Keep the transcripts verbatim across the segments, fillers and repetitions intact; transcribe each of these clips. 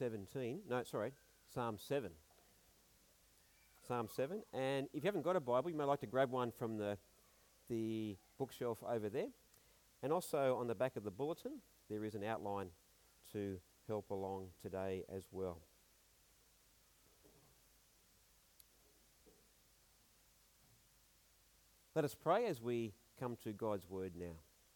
seventeen, no, sorry, Psalm seven. Psalm seven. And if you haven't got a Bible, you may like to grab one from the, the bookshelf over there. And also on the back of the bulletin, there is an outline to help along today as well. Let us pray as we come to God's word now.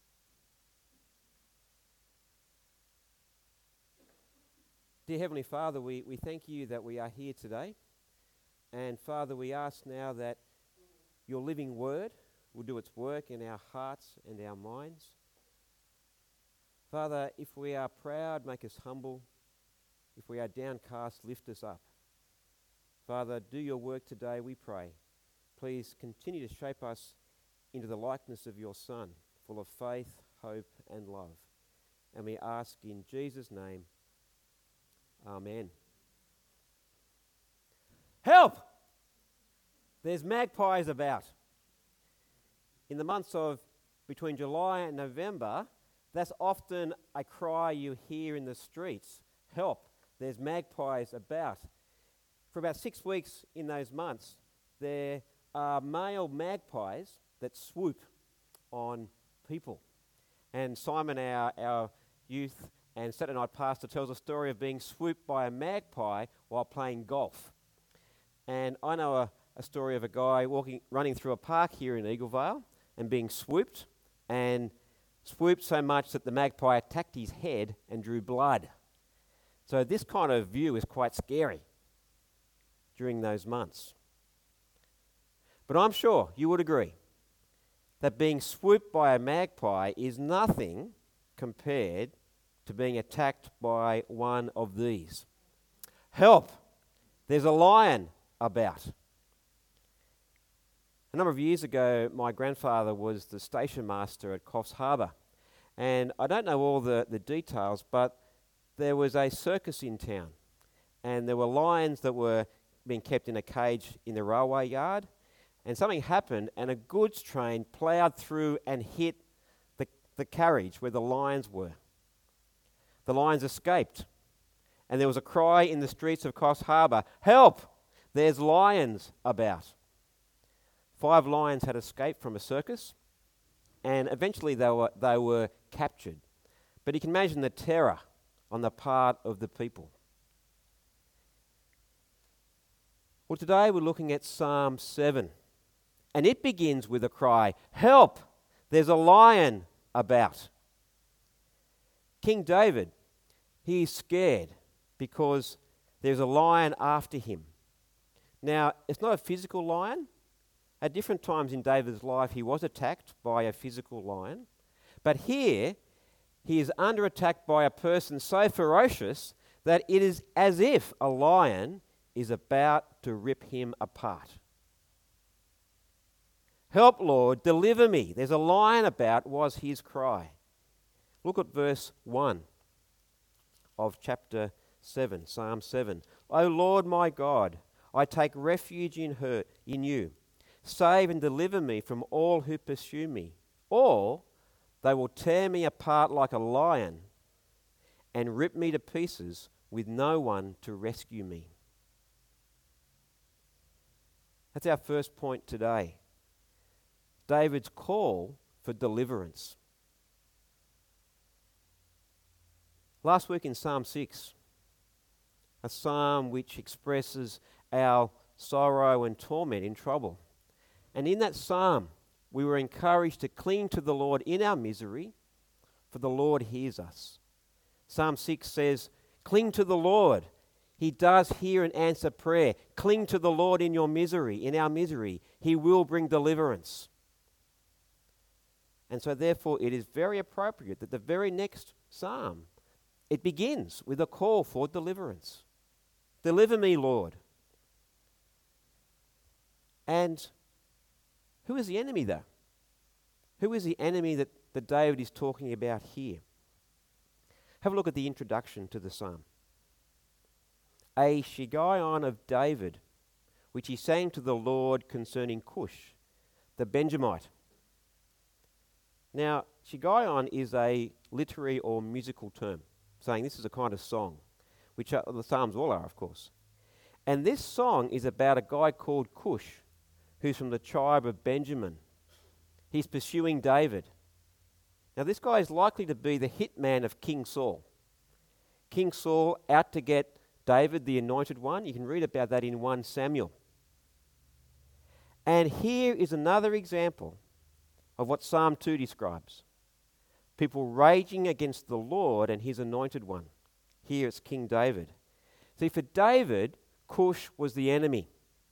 Dear Heavenly Father, we, we thank you that we are here today. And Father, we ask now that your living word will do its work in our hearts and our minds. Father, if we are proud, make us humble. If we are downcast, lift us up. Father, do your work today, we pray. Please continue to shape us into the likeness of your Son, full of faith, hope, and love. And we ask in Jesus' name, Amen. Help! There's magpies about. In the months of between July and November, that's often a cry you hear in the streets. Help! There's magpies about. For about six weeks in those months, there are male magpies that swoop on people. And Simon, our, our youth and Saturday night pastor, tells a story of being swooped by a magpie while playing golf. And I know a, a story of a guy walking, running through a park here in Eaglevale and being swooped, and swooped so much that the magpie attacked his head and drew blood. So this kind of view is quite scary during those months. But I'm sure you would agree that being swooped by a magpie is nothing compared to being attacked by one of these. Help! There's a lion about. A number of years ago, my grandfather was the station master at Coffs Harbour. And I don't know all the, the details, but there was a circus in town. And there were lions that were being kept in a cage in the railway yard. And something happened, and a goods train ploughed through and hit the, the carriage where the lions were. The lions escaped, and there was a cry in the streets of Coffs Harbour, "Help! There's lions about." Five lions had escaped from a circus, and eventually they were, they were captured. But you can imagine the terror on the part of the people. Well, today we're looking at Psalm seven. And it begins with a cry, "Help! There's a lion about." King David, he's scared because there's a lion after him. Now, it's not a physical lion. At different times in David's life, he was attacked by a physical lion. But here, he is under attack by a person so ferocious that it is as if a lion is about to rip him apart. "Help, Lord, deliver me. There's a lion about," was his cry. Look at verse one of chapter seven, Psalm seven. "O Lord my God, I take refuge in her, in you. Save and deliver me from all who pursue me. Or they will tear me apart like a lion and rip me to pieces with no one to rescue me." That's our first point today. David's call for deliverance. Last week in Psalm six, a psalm which expresses our sorrow and torment in trouble. And in that psalm, we were encouraged to cling to the Lord in our misery, for the Lord hears us. Psalm six says, "Cling to the Lord. He does hear and answer prayer. Cling to the Lord in your misery, in our misery. He will bring deliverance." And so therefore it is very appropriate that the very next psalm, it begins with a call for deliverance. "Deliver me, Lord." And who is the enemy though? Who is the enemy that, that David is talking about here? Have a look at the introduction to the psalm. "A Shiggaion of David, which he sang to the Lord concerning Cush, the Benjamite." Now, Shiggaion is a literary or musical term, saying this is a kind of song which are, the Psalms all are, of course. And this song is about a guy called Cush, who's from the tribe of Benjamin. He's pursuing David. Now, this guy is likely to be the hitman of King Saul. King Saul out to get David, the anointed one. You can read about that in First Samuel. And here is another example of what Psalm two describes. People raging against the Lord and his anointed one. Here it's King David. See, for David, Cush was the enemy.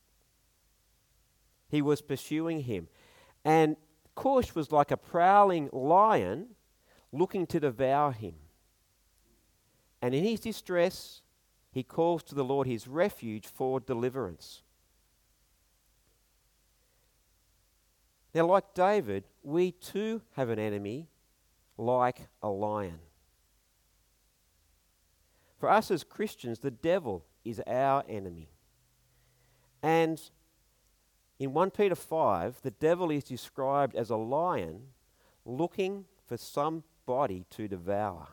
He was pursuing him. And Cush was like a prowling lion looking to devour him. And in his distress, he calls to the Lord his refuge for deliverance. Now, like David, we too have an enemy like a lion. For us as Christians, the devil is our enemy. And in First Peter five, the devil is described as a lion looking for somebody to devour.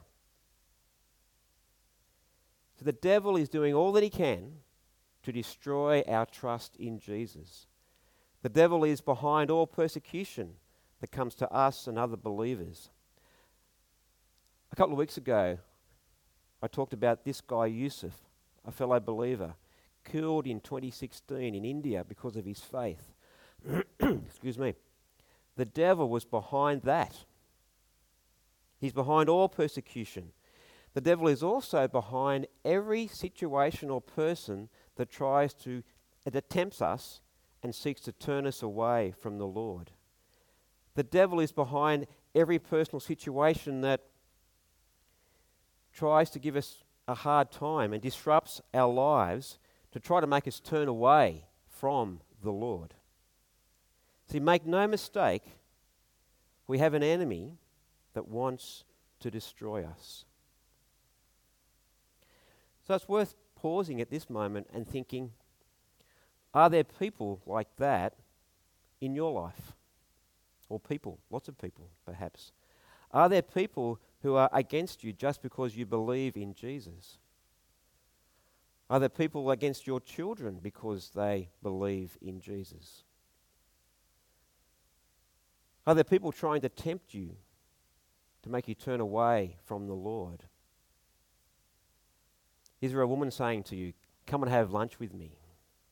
So the devil is doing all that he can to destroy our trust in Jesus. The devil is behind all persecution that comes to us and other believers. A couple of weeks ago, I talked about this guy Yusuf, a fellow believer, killed in twenty sixteen in India because of his faith. Excuse me. The devil was behind that. He's behind all persecution. The devil is also behind every situation or person that tries to, that attempts us and seeks to turn us away from the Lord. The devil is behind every personal situation that tries to give us a hard time and disrupts our lives to try to make us turn away from the Lord. See, make no mistake, we have an enemy that wants to destroy us. So it's worth pausing at this moment and thinking, are there people like that in your life? Or people, lots of people perhaps. Are there people who are against you just because you believe in Jesus? Are there people against your children because they believe in Jesus? Are there people trying to tempt you to make you turn away from the Lord? Is there a woman saying to you, come and have lunch with me?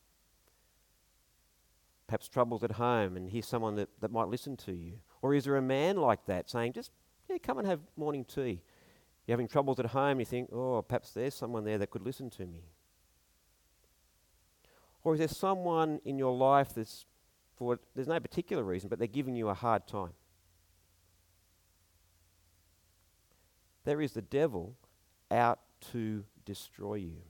Perhaps troubles at home and here's someone that, that might listen to you. Or is there a man like that saying, just yeah, come and have morning tea? You're having troubles at home, you think, oh, perhaps there's someone there that could listen to me. Or is there someone in your life that's, for there's no particular reason, but they're giving you a hard time? There is the devil out to destroy you.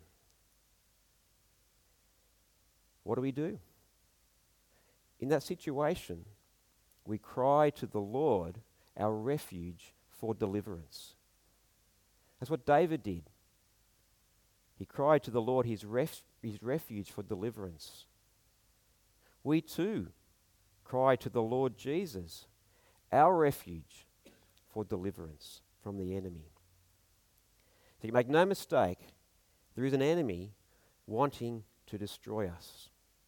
What do we do? In that situation, we cry to the Lord, our refuge, for deliverance. That's what David did. He cried to the Lord, his, ref- his refuge for deliverance. We too cry to the Lord Jesus, our refuge for deliverance from the enemy. So you make no mistake, there is an enemy wanting to destroy us.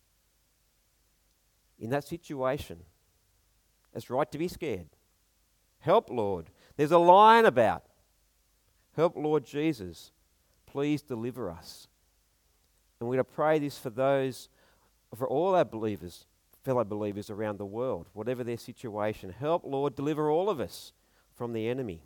In that situation, it's right to be scared. Help, Lord. There's a lion about. Help, Lord Jesus. Please deliver us. And we're going to pray this for those, for all our believers, fellow believers around the world, whatever their situation. Help, Lord, deliver all of us from the enemy.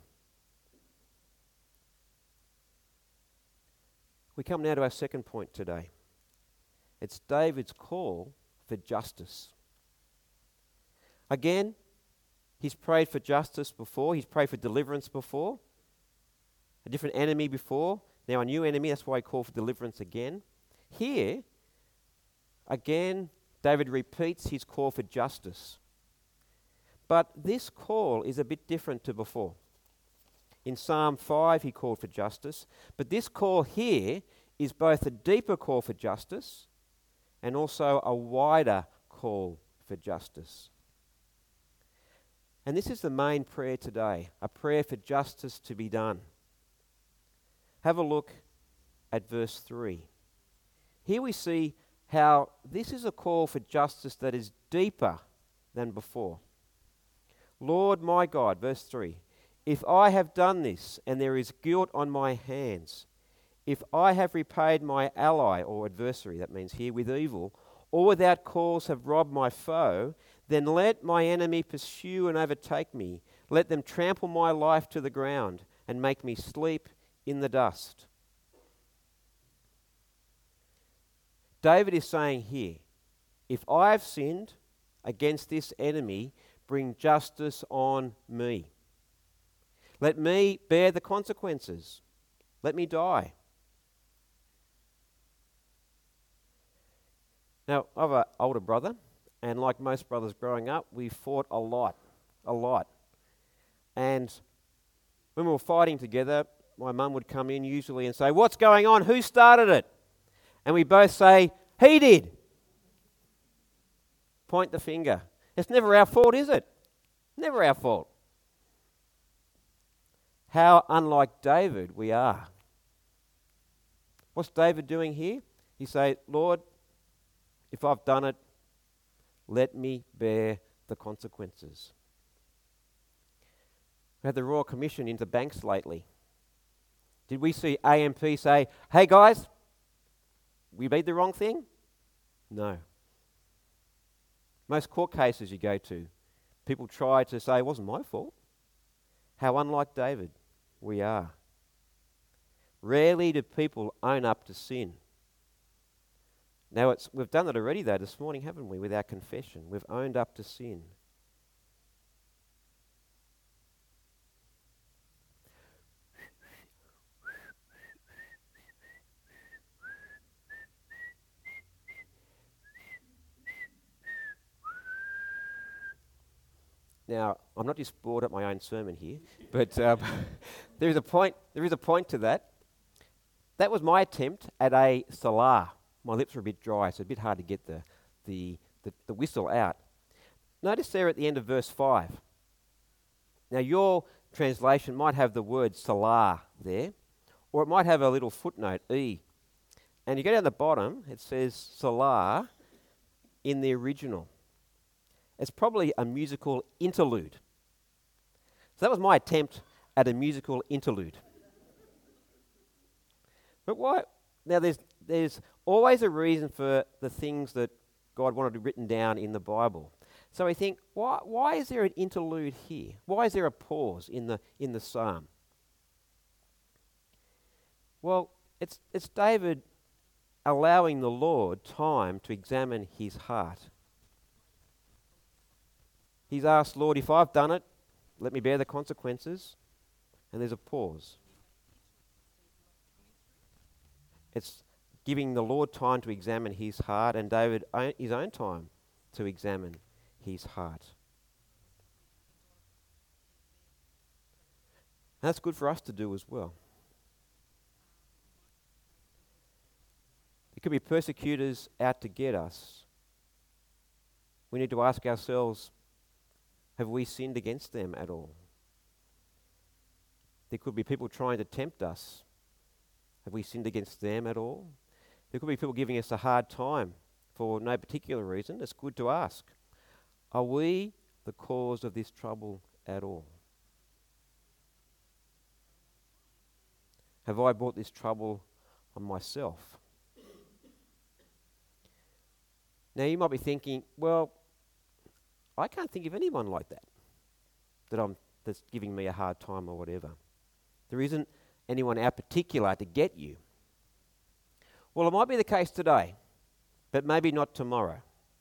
We come now to our second point today. It's David's call for justice. Again, he's prayed for justice before. He's prayed for deliverance before. A different enemy before. Now a new enemy. That's why he called for deliverance again. Here, again, David repeats his call for justice. But this call is a bit different to before. In Psalm five, he called for justice. But this call here is both a deeper call for justice and also a wider call for justice. And this is the main prayer today, a prayer for justice to be done. Have a look at verse three. Here we see how this is a call for justice that is deeper than before. Lord my God, verse three, if I have done this and there is guilt on my hands, if I have repaid my ally or adversary, that means here with evil, or without cause have robbed my foe, then let my enemy pursue and overtake me. Let them trample my life to the ground and make me sleep in the dust. David is saying here, if I have sinned against this enemy, bring justice on me. Let me bear the consequences. Let me die. Now, I have an older brother, and like most brothers growing up, we fought a lot, a lot. And when we were fighting together, my mum would come in usually and say, "What's going on? Who started it?" And we both say, "He did." Point the finger. It's never our fault, is it? Never our fault. How unlike David we are. What's David doing here? He say, "Lord, if I've done it, let me bear the consequences." We had the Royal Commission into banks lately. Did we see A M P say, "Hey guys, we made the wrong thing"? No. Most court cases you go to, people try to say, "It wasn't my fault." How unlike David we are. Rarely do people own up to sin. Now, it's, we've done it already, though, this morning, haven't we, with our confession? We've owned up to sin. Now, I'm not just bored at my own sermon here, but um, there is a point. There is a point to that. That was my attempt at a salah. My lips were a bit dry, so a bit hard to get the, the, the, the whistle out. Notice there at the end of verse five. Now, your translation might have the word salah there, or it might have a little footnote, E. And you go down the bottom, it says salah in the original. It's probably a musical interlude. So that was my attempt at a musical interlude. But why? Now, there's there's always a reason for the things that God wanted written down in the Bible. So I think, why why is there an interlude here? Why is there a pause in the in the psalm? Well, it's it's David allowing the Lord time to examine his heart. He's asked, "Lord, if I've done it, let me bear the consequences." And there's a pause. It's giving the Lord time to examine his heart, and David own, his own time to examine his heart. And that's good for us to do as well. There could be persecutors out to get us. We need to ask ourselves, have we sinned against them at all? There could be people trying to tempt us. Have we sinned against them at all? There could be people giving us a hard time for no particular reason. It's good to ask, are we the cause of this trouble at all? Have I brought this trouble on myself? Now you might be thinking, well, I can't think of anyone like that, that I'm that's giving me a hard time or whatever. There isn't anyone out particular to get you. Well, it might be the case today, but maybe not tomorrow.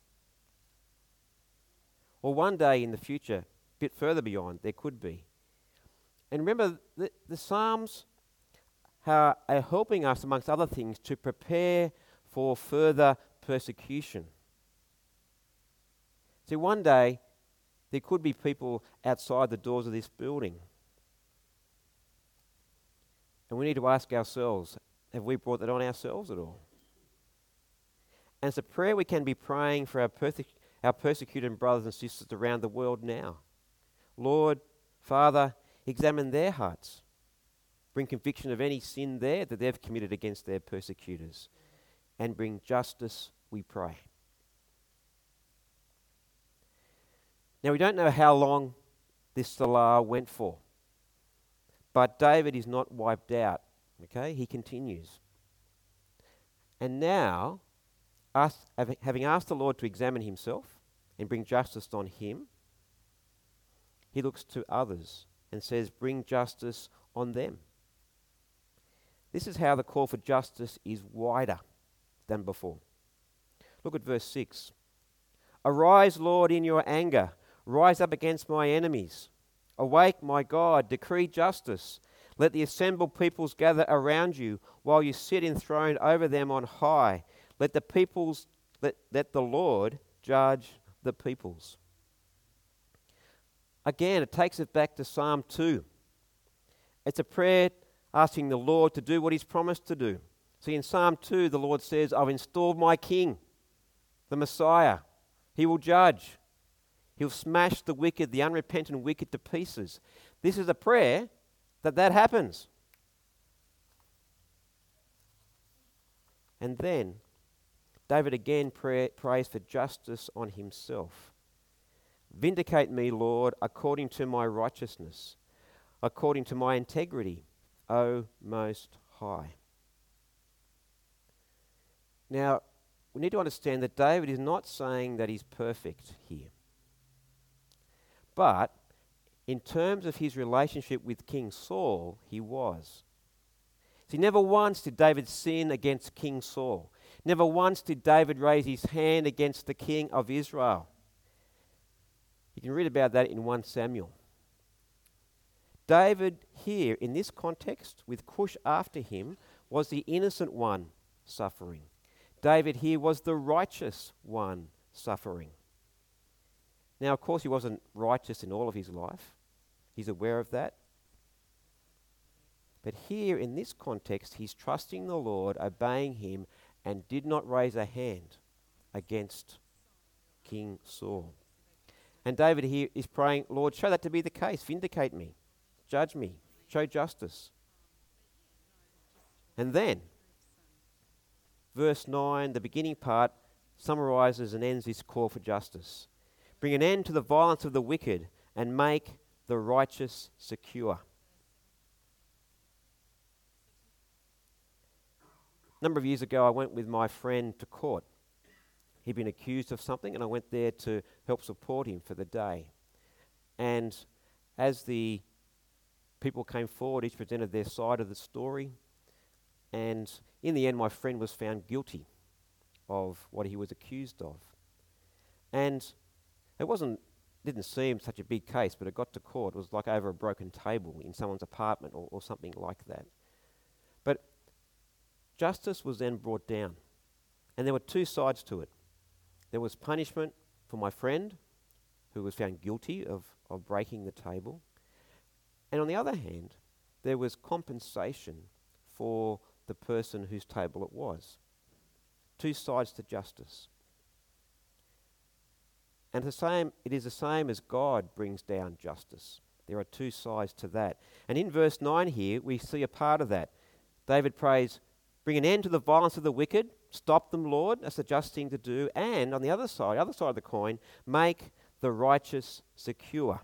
Or one day in the future, a bit further beyond, there could be. And remember, the, the Psalms are, are helping us, amongst other things, to prepare for further persecution. See, one day, there could be people outside the doors of this building. And we need to ask ourselves, have we brought that on ourselves at all? And it's a prayer we can be praying for our, perse- our persecuted brothers and sisters around the world now. Lord, Father, examine their hearts. bring conviction of any sin there that they've committed against their persecutors, and bring justice, we pray. Now, we don't know how long this Salah went for, but David is not wiped out, okay? He continues. And now, us, having asked the Lord to examine himself and bring justice on him, he looks to others and says, bring justice on them. This is how the call for justice is wider than before. Look at verse six. Arise, Lord, in your anger. Rise up against my enemies. Awake, my God, decree justice. Let the assembled peoples gather around you while you sit enthroned over them on high. Let the peoples, let, let the Lord judge the peoples. Again, it takes us back to Psalm two. It's a prayer asking the Lord to do what he's promised to do. See, in Psalm two, the Lord says, I've installed my king, the Messiah. He will judge. He'll smash the wicked, the unrepentant wicked to pieces. This is a prayer that that happens. And then David again pray, prays for justice on himself. Vindicate me, Lord, according to my righteousness, according to my integrity, O Most High. Now, we need to understand that David is not saying that he's perfect here. But in terms of his relationship with King Saul, he was. See, never once did David sin against King Saul. Never once did David raise his hand against the king of Israel. You can read about that in First Samuel. David here, in this context, with Cush after him, was the innocent one suffering. David here was the righteous one suffering. Now, of course, he wasn't righteous in all of his life. He's aware of that. But here, in this context, he's trusting the Lord, obeying him, and did not raise a hand against King Saul. And David here is praying, Lord, show that to be the case. Vindicate me. Judge me. Show justice. And then, verse nine, the beginning part, summarizes and ends this call for justice. Bring an end to the violence of the wicked and make the righteous secure. A number of years ago, I went with my friend to court. He'd been accused of something, and I went there to help support him for the day. And as the people came forward, each presented their side of the story. And in the end, my friend was found guilty of what he was accused of. And it wasn't, didn't seem such a big case, but it got to court. It was like over a broken table in someone's apartment or, or something like that. But justice was then brought down. And there were two sides to it. There was punishment for my friend, who was found guilty of, of breaking the table. And on the other hand, there was compensation for the person whose table it was. Two sides to justice. And the same, it is the same as God brings down justice. There are two sides to that. And in verse nine here, we see a part of that. David prays, bring an end to the violence of the wicked. Stop them, Lord. That's the just thing to do. And on the other side, other side of the coin, make the righteous secure.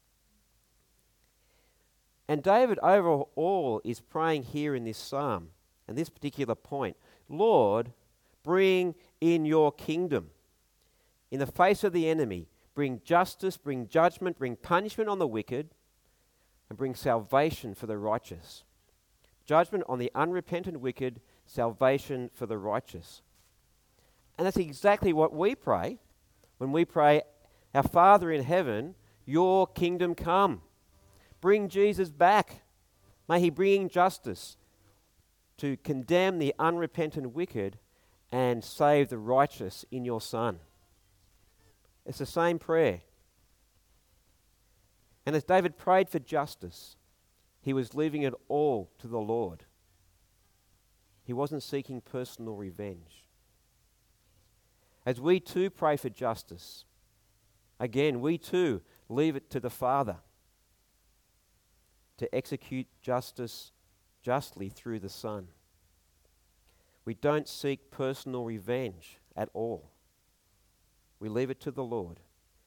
And David overall is praying here in this psalm, and this particular point, Lord, bring in your kingdom. In the face of the enemy, bring justice, bring judgment, bring punishment on the wicked, and bring salvation for the righteous. Judgment on the unrepentant wicked, salvation for the righteous. And that's exactly what we pray when we pray, our Father in heaven, your kingdom come. Bring Jesus back. May he bring justice to condemn the unrepentant wicked and save the righteous in your Son. It's the same prayer. And as David prayed for justice, he was leaving it all to the Lord. He wasn't seeking personal revenge. As we too pray for justice, again, we too leave it to the Father to execute justice justly through the Son. We don't seek personal revenge at all. We leave it to the Lord.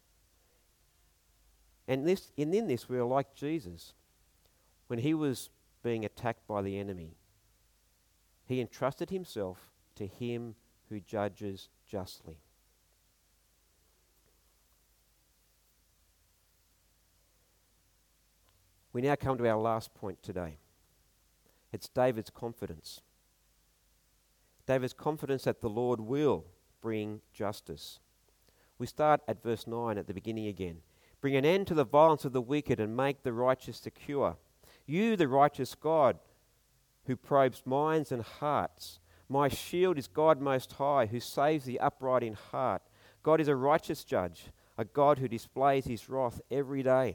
And this, and in this, we are like Jesus. When he was being attacked by the enemy, he entrusted himself to him who judges justly. We now come to our last point today. It's David's confidence. David's confidence that the Lord will bring justice. We start at verse nine at the beginning again. Bring an end to the violence of the wicked and make the righteous secure. You, the righteous God, who probes minds and hearts. My shield is God Most High, who saves the upright in heart. God is a righteous judge, a God who displays his wrath every day.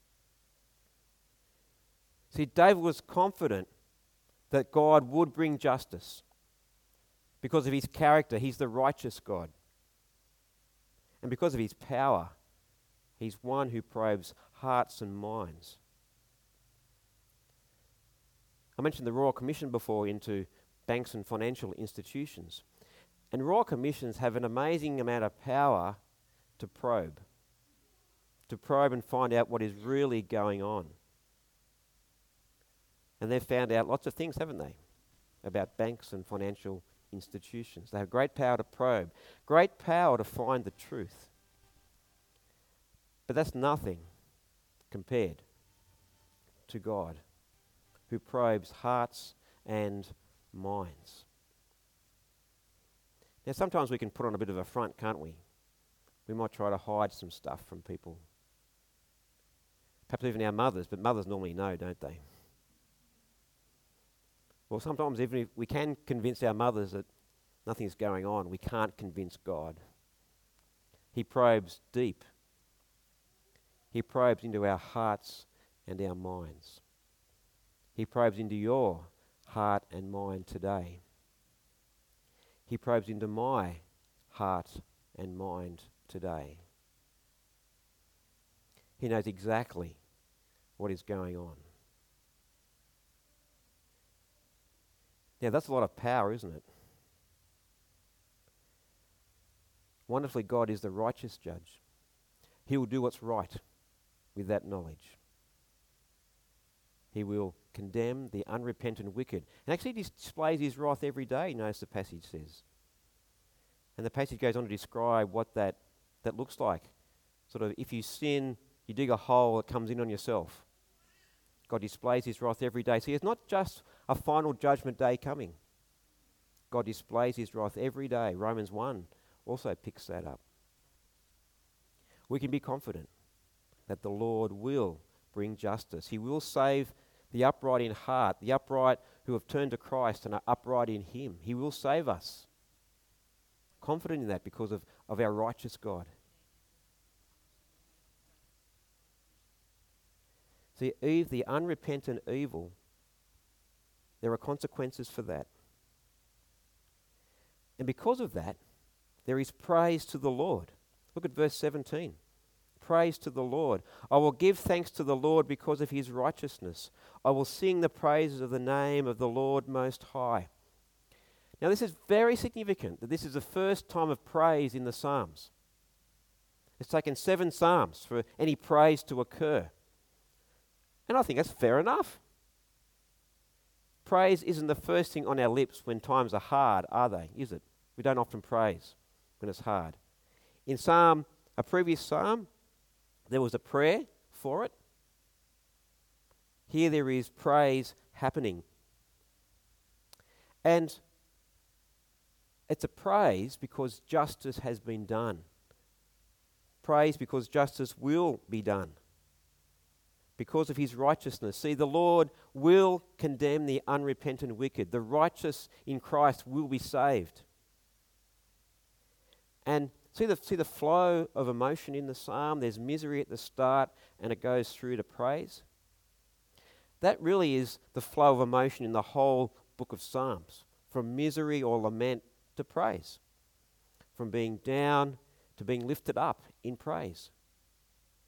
See, David was confident that God would bring justice because of his character. He's the righteous God. And because of his power, he's one who probes hearts and minds. I mentioned the Royal Commission before into banks and financial institutions. And Royal Commissions have an amazing amount of power to probe. To probe and find out what is really going on. And they've found out lots of things, haven't they, about banks and financial institutions. They have great power to probe, great power to find the truth. But that's nothing compared to God, who probes hearts and minds. Now, sometimes we can put on a bit of a front, can't we? We might try to hide some stuff from people. Perhaps even our mothers, but mothers normally know, don't they? Well, sometimes even if we can convince our mothers that nothing's going on, we can't convince God. He probes deep. He probes into our hearts and our minds. He probes into your heart and mind today. He probes into my heart and mind today. He knows exactly what is going on. Now, that's a lot of power, isn't it? Wonderfully, God is the righteous judge. He will do what's right with that knowledge. He will condemn the unrepentant wicked. And actually displays his wrath every day, notice the passage says. And the passage goes on to describe what that, that looks like. Sort of, if you sin, you dig a hole, it comes in on yourself. God displays his wrath every day. See, it's not just a final judgment day coming. God displays his wrath every day. Romans one also picks that up. We can be confident that the Lord will bring justice. He will save the upright in heart, the upright who have turned to Christ and are upright in him. He will save us. Confident in that because of, of our righteous God. See, Eve, the unrepentant evil, there are consequences for that. And because of that, there is praise to the Lord. Look at verse seventeen. Praise to the Lord. I will give thanks to the Lord because of his righteousness. I will sing the praises of the name of the Lord Most High. Now, this is very significant that this is the first time of praise in the Psalms. It's taken seven Psalms for any praise to occur. And I think that's fair enough. Praise isn't the first thing on our lips when times are hard, are they? Is it? We don't often praise when it's hard. In Psalm, a previous Psalm, there was a prayer for it. Here there is praise happening. And it's a praise because justice has been done. Praise because justice will be done. Because of his righteousness. See, the Lord will condemn the unrepentant wicked. The righteous in Christ will be saved. And see the, see the flow of emotion in the psalm? There's misery at the start and it goes through to praise. That really is the flow of emotion in the whole book of Psalms. From misery or lament to praise. From being down to being lifted up in praise.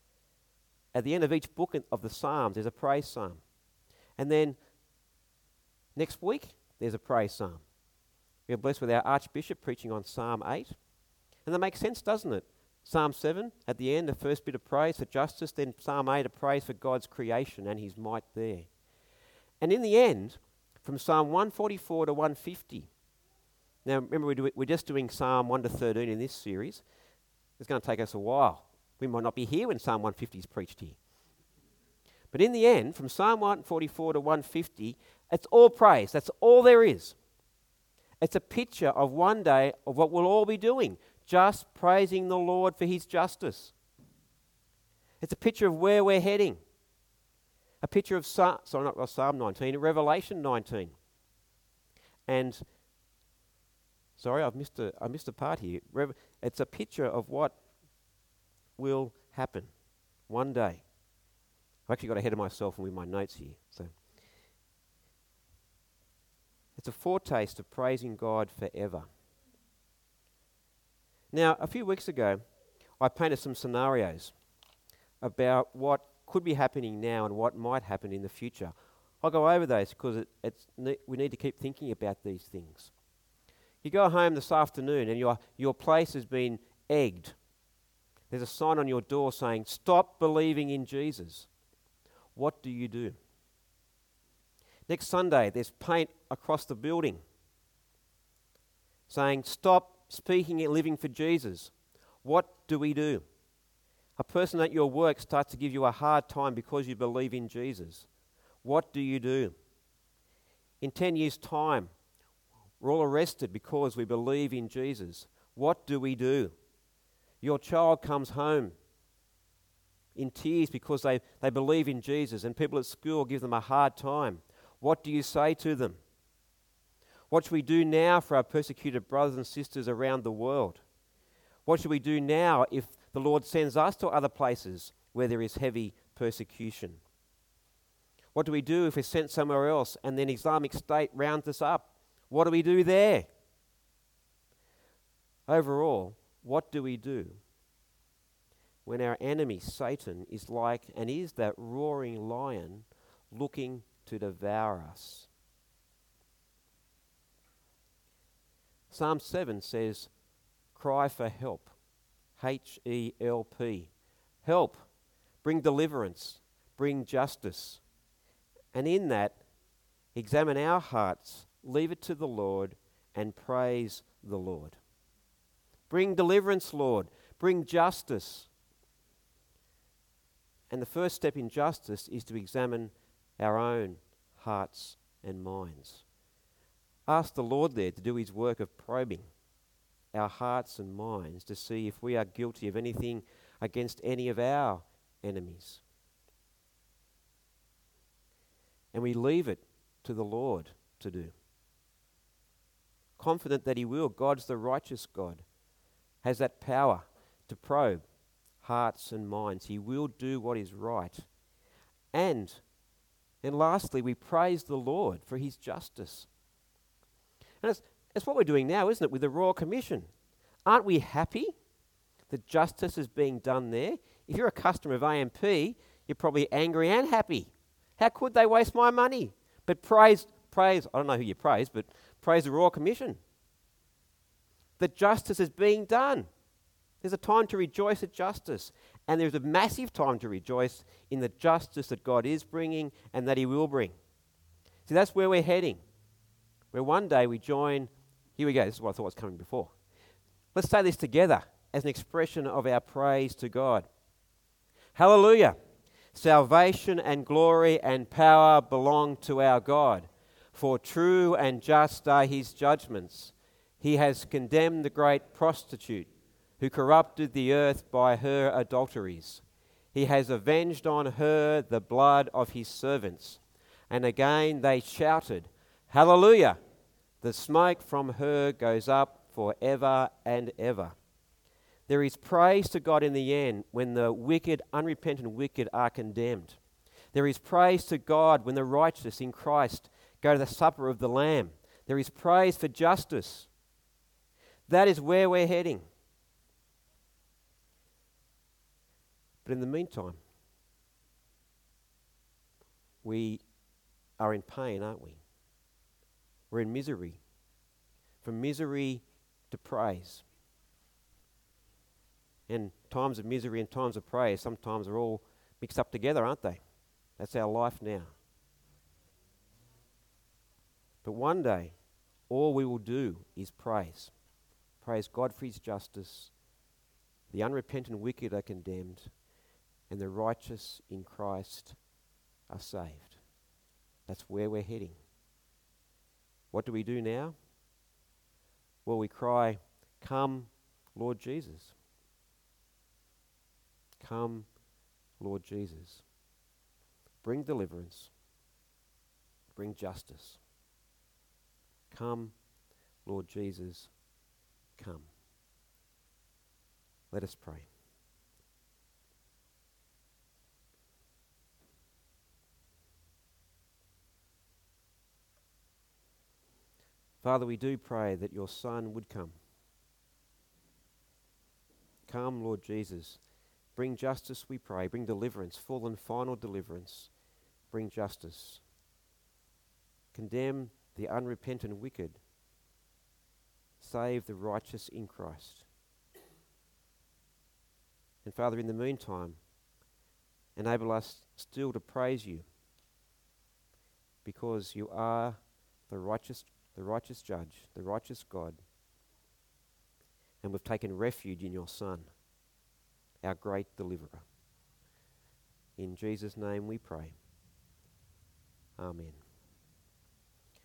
At the end of each book of the Psalms, there's a praise psalm. And then Next week, there's a praise psalm. We are blessed with our Archbishop preaching on Psalm eight. And that makes sense, doesn't it? Psalm seven, at the end, the first bit of praise for justice, then Psalm eight, a praise for God's creation and his might there. And in the end, from Psalm one forty-four to one fifty. Now, remember, we do, we're just doing Psalm one to thirteen in this series. It's going to take us a while. We might not be here when Psalm one fifty is preached here. But in the end, from Psalm one forty-four to one fifty, it's all praise. That's all there is. It's a picture of one day of what we'll all be doing, just praising the Lord for his justice. It's a picture of where we're heading. A picture of Psalm, sorry, not Psalm nineteen, Revelation nineteen. And, sorry, I've missed a, I missed a part here. Rev, it's a picture of what will happen one day. I've actually got ahead of myself with my notes here. So, it's a foretaste of praising God forever. Now, a few weeks ago, I painted some scenarios about what could be happening now and what might happen in the future. I'll go over those because it, it's ne- we need to keep thinking about these things. You go home this afternoon and your, your place has been egged. There's a sign on your door saying, "Stop believing in Jesus." What do you do? Next Sunday, there's paint across the building saying, "Stop speaking and living for Jesus." What do we do? A person at your work starts to give you a hard time because you believe in Jesus. What do you do? In ten years' time, we're all arrested because we believe in Jesus. What do we do? Your child comes home in tears because they, they believe in Jesus, and people at school give them a hard time. What do you say to them? What should we do now for our persecuted brothers and sisters around the world? What should we do now if the Lord sends us to other places where there is heavy persecution? What do we do if we're sent somewhere else and then Islamic State rounds us up? What do we do there? Overall, what do we do when our enemy, Satan, is like and is that roaring lion looking to devour us? Psalm seven says, "Cry for help." H E L P. Help. Bring deliverance. Bring justice. And in that, examine our hearts, leave it to the Lord, and praise the Lord. Bring deliverance, Lord. Bring justice. And the first step in justice is to examine our own hearts and minds. Ask the Lord there to do his work of probing our hearts and minds to see if we are guilty of anything against any of our enemies. And we leave it to the Lord to do. Confident that he will. God's the righteous God. Has that power to probe hearts and minds. He will do what is right. And, and lastly, we praise the Lord for his justice. And it's, it's what we're doing now, isn't it, with the Royal Commission? Aren't we happy that justice is being done there? If you're a customer of A M P, you're probably angry and happy. How could they waste my money? But praise, praise, I don't know who you praise, but praise the Royal Commission. That justice is being done. There's a time to rejoice at justice, and there's a massive time to rejoice in the justice that God is bringing and that he will bring. See, that's where we're heading. Where one day we join, here we go, this is what I thought was coming before. Let's say this together as an expression of our praise to God. Hallelujah! Salvation and glory and power belong to our God, for true and just are his judgments. He has condemned the great prostitute who corrupted the earth by her adulteries. He has avenged on her the blood of his servants. And again they shouted, Hallelujah! The smoke from her goes up forever and ever. There is praise to God in the end when the wicked, unrepentant wicked are condemned. There is praise to God when the righteous in Christ go to the supper of the Lamb. There is praise for justice. That is where we're heading. But in the meantime, we are in pain, aren't we? We're in misery. From misery to praise. And times of misery and times of praise sometimes are all mixed up together, aren't they? That's our life now. But one day, all we will do is praise. Praise God for his justice. The unrepentant wicked are condemned, and the righteous in Christ are saved. That's where we're heading. What do we do now? Well, we cry, "Come, Lord Jesus. Come, Lord Jesus. Bring deliverance. Bring justice. Come, Lord Jesus, come." Let us pray. Father, we do pray that your Son would come. Come, Lord Jesus. Bring justice, we pray. Bring deliverance, full and final deliverance. Bring justice. Condemn the unrepentant wicked. Save the righteous in Christ. And Father, in the meantime, enable us still to praise you, because you are the righteous, the righteous judge, the righteous God. And we've taken refuge in your Son, our great deliverer. In Jesus' name we pray. Amen.